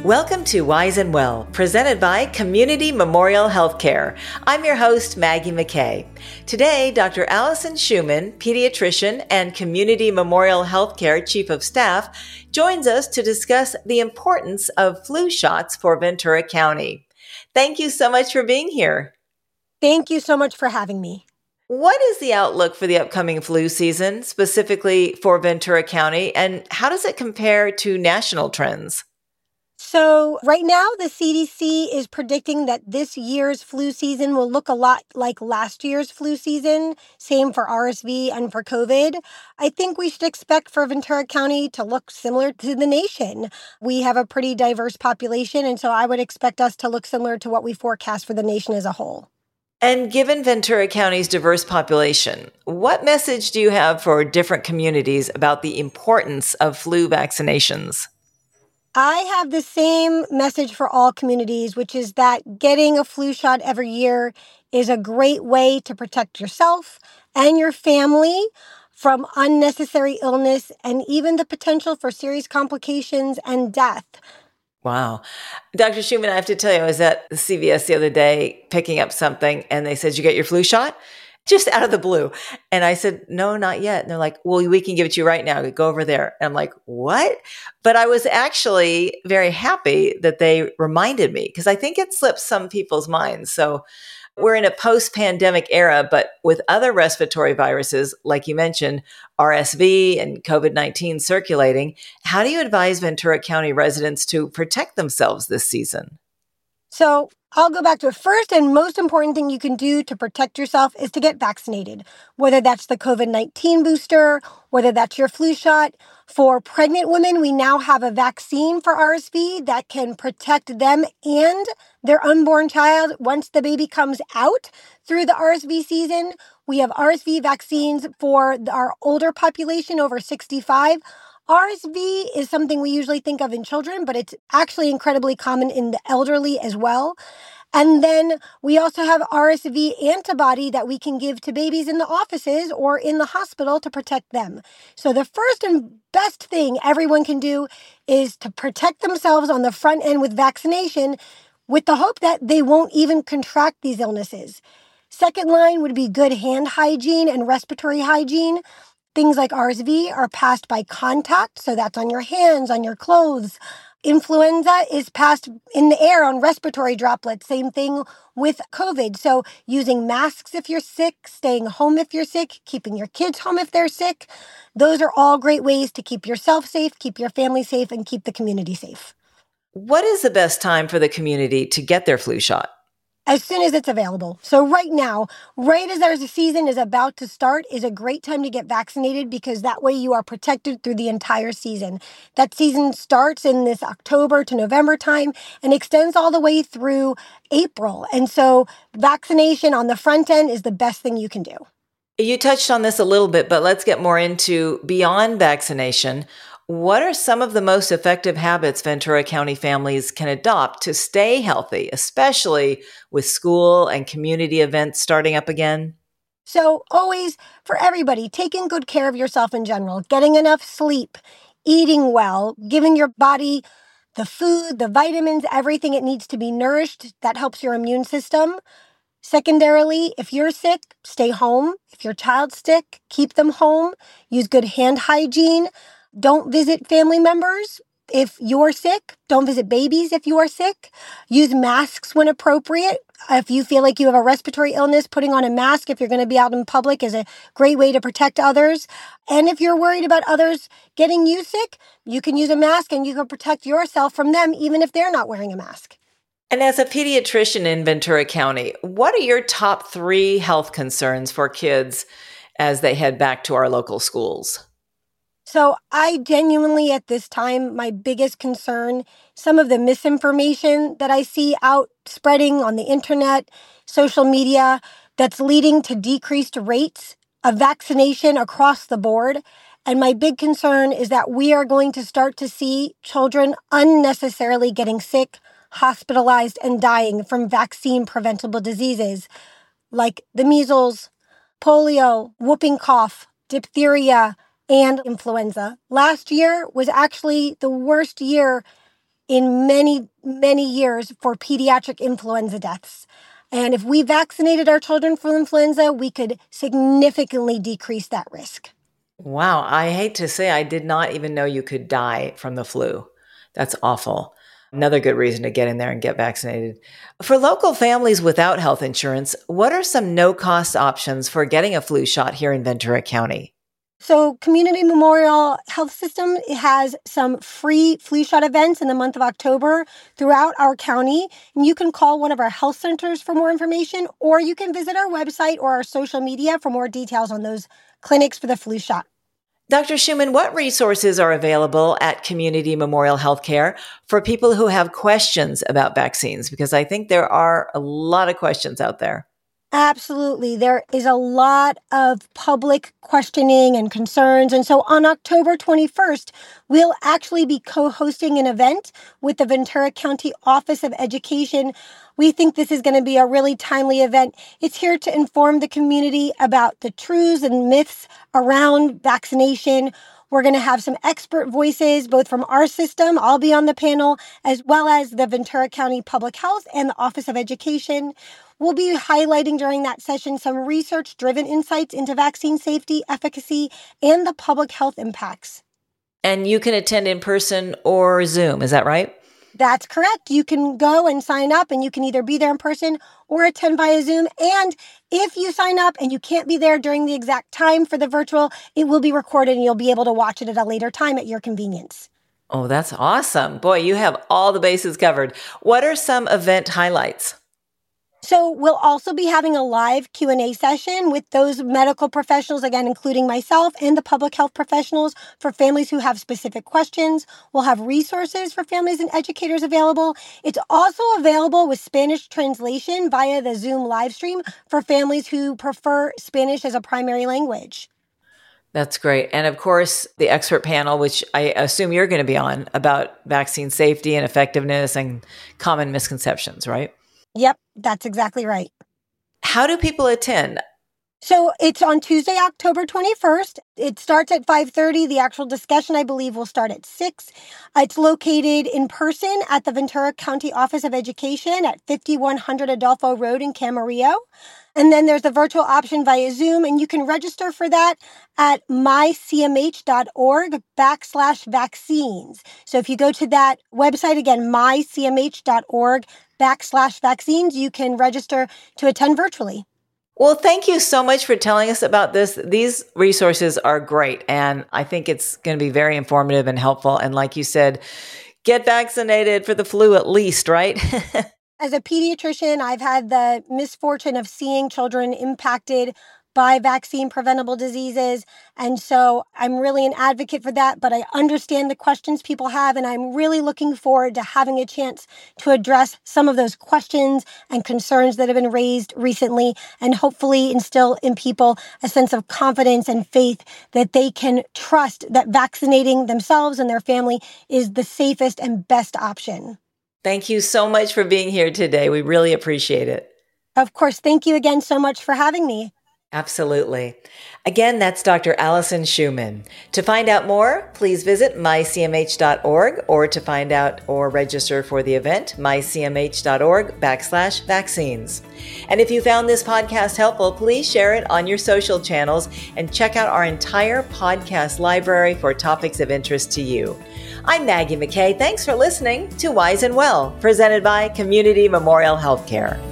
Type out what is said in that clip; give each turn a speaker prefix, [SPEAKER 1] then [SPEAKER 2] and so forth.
[SPEAKER 1] Welcome to Wise and Well, presented by Community Memorial Healthcare. I'm your host, Maggie McKay. Today, Dr. Allison Schumann, pediatrician and Community Memorial Healthcare Chief of Staff, joins us to discuss the importance of flu shots for Ventura County. Thank you so much for being here.
[SPEAKER 2] Thank you so much for having me.
[SPEAKER 1] What is the outlook for the upcoming flu season, specifically for Ventura County, and how does it compare to national trends?
[SPEAKER 2] So right now, the CDC is predicting that this year's flu season will look a lot like last year's flu season, same for RSV and for COVID. I think we should expect for Ventura County to look similar to the nation. We have a pretty diverse population, and so I would expect us to look similar to what we forecast for the nation as a whole.
[SPEAKER 1] And given Ventura County's diverse population, what message do you have for different communities about the importance of flu vaccinations?
[SPEAKER 2] I have the same message for all communities, which is that getting a flu shot every year is a great way to protect yourself and your family from unnecessary illness and even the potential for serious complications and death.
[SPEAKER 1] Wow. Dr. Schumann, I have to tell you, I was at CVS the other day picking up something and they said, "You get your flu shot?" Just out of the blue. And I said, "No, not yet." And they're like, "Well, we can give it to you right now. Go over there." And I'm like, "What?" But I was actually very happy that they reminded me because I think it slips some people's minds. So we're in a post-pandemic era, but with other respiratory viruses, like you mentioned, RSV and COVID-19 circulating, how do you advise Ventura County residents to protect themselves this season?
[SPEAKER 2] So I'll go back to the first and most important thing you can do to protect yourself is to get vaccinated, whether that's the COVID-19 booster, whether that's your flu shot. For pregnant women, we now have a vaccine for RSV that can protect them and their unborn child once the baby comes out through the RSV season. We have RSV vaccines for our older population over 65. RSV is something we usually think of in children, but it's actually incredibly common in the elderly as well. And then we also have RSV antibody that we can give to babies in the offices or in the hospital to protect them. So the first and best thing everyone can do is to protect themselves on the front end with vaccination with the hope that they won't even contract these illnesses. Second line would be good hand hygiene and respiratory hygiene. Things like RSV are passed by contact, so that's on your hands, on your clothes. Influenza is passed in the air on respiratory droplets. Same thing with COVID. So using masks if you're sick, staying home if you're sick, keeping your kids home if they're sick. Those are all great ways to keep yourself safe, keep your family safe, and keep the community safe.
[SPEAKER 1] What is the best time for the community to get their flu shot?
[SPEAKER 2] As soon as it's available. So right now, right as our season is about to start, is a great time to get vaccinated because that way you are protected through the entire season. That season starts in this October to November time and extends all the way through April. And so vaccination on the front end is the best thing you can do.
[SPEAKER 1] You touched on this a little bit, but let's get more into beyond vaccination. What are some of the most effective habits Ventura County families can adopt to stay healthy, especially with school and community events starting up again?
[SPEAKER 2] So always, for everybody, taking good care of yourself in general, getting enough sleep, eating well, giving your body the food, the vitamins, everything it needs to be nourished. That helps your immune system. Secondarily, if you're sick, stay home. If your child's sick, keep them home. Use good hand hygiene. Don't visit family members if you're sick. Don't visit babies if you are sick. Use masks when appropriate. If you feel like you have a respiratory illness, putting on a mask if you're going to be out in public is a great way to protect others. And if you're worried about others getting you sick, you can use a mask and you can protect yourself from them even if they're not wearing a mask.
[SPEAKER 1] And as a pediatrician in Ventura County, what are your top 3 health concerns for kids as they head back to our local schools?
[SPEAKER 2] So I genuinely, at this time, my biggest concern, some of the misinformation that I see out spreading on the internet, social media, that's leading to decreased rates of vaccination across the board. And my big concern is that we are going to start to see children unnecessarily getting sick, hospitalized, and dying from vaccine preventable diseases like the measles, polio, whooping cough, diphtheria, and influenza. Last year was actually the worst year in many, many years for pediatric influenza deaths. And if we vaccinated our children for influenza, we could significantly decrease that risk.
[SPEAKER 1] Wow. I hate to say, I did not even know you could die from the flu. That's awful. Another good reason to get in there and get vaccinated. For local families without health insurance, what are some no-cost options for getting a flu shot here in Ventura County?
[SPEAKER 2] So Community Memorial Health System has some free flu shot events in the month of October throughout our county. And you can call one of our health centers for more information, or you can visit our website or our social media for more details on those clinics for the flu shot.
[SPEAKER 1] Dr. Schumann, what resources are available at Community Memorial Healthcare for people who have questions about vaccines? Because I think there are a lot of questions out there.
[SPEAKER 2] Absolutely. There is a lot of public questioning and concerns. And so on October 21st, we'll actually be co-hosting an event with the Ventura County Office of Education. We think this is going to be a really timely event. It's here to inform the community about the truths and myths around vaccination. We're going to have some expert voices, both from our system, I'll be on the panel, as well as the Ventura County Public Health and the Office of Education. We'll be highlighting during that session some research-driven insights into vaccine safety, efficacy, and the public health impacts.
[SPEAKER 1] And you can attend in person or Zoom, is that right?
[SPEAKER 2] That's correct. You can go and sign up, and you can either be there in person or attend via Zoom. And if you sign up and you can't be there during the exact time for the virtual, it will be recorded and you'll be able to watch it at a later time at your convenience.
[SPEAKER 1] Oh, that's awesome. Boy, you have all the bases covered. What are some event highlights?
[SPEAKER 2] So we'll also be having a live Q&A session with those medical professionals, again, including myself and the public health professionals for families who have specific questions. We'll have resources for families and educators available. It's also available with Spanish translation via the Zoom live stream for families who prefer Spanish as a primary language.
[SPEAKER 1] That's great. And of course, the expert panel, which I assume you're going to be on, about vaccine safety and effectiveness and common misconceptions, right?
[SPEAKER 2] Yep, that's exactly right.
[SPEAKER 1] How do people attend?
[SPEAKER 2] So it's on Tuesday, October 21st. It starts at 5:30. The actual discussion, I believe, will start at 6. It's located in person at the Ventura County Office of Education at 5100 Adolfo Road in Camarillo. And then there's the virtual option via Zoom, and you can register for that at mycmh.org/vaccines. So if you go to that website, again, mycmh.org/vaccines, you can register to attend virtually.
[SPEAKER 1] Well, thank you so much for telling us about this. These resources are great, and I think it's going to be very informative and helpful. And like you said, get vaccinated for the flu at least, right?
[SPEAKER 2] As a pediatrician, I've had the misfortune of seeing children impacted by vaccine preventable diseases. And so I'm really an advocate for that, but I understand the questions people have, and I'm really looking forward to having a chance to address some of those questions and concerns that have been raised recently, and hopefully instill in people a sense of confidence and faith that they can trust that vaccinating themselves and their family is the safest and best option.
[SPEAKER 1] Thank you so much for being here today. We really appreciate it.
[SPEAKER 2] Of course. Thank you again so much for having me.
[SPEAKER 1] Absolutely. Again, that's Dr. Allison Schumann. To find out more, please visit mycmh.org, or to find out or register for the event, mycmh.org/vaccines. And if you found this podcast helpful, please share it on your social channels and check out our entire podcast library for topics of interest to you. I'm Maggie McKay. Thanks for listening to Wise and Well, presented by Community Memorial Healthcare.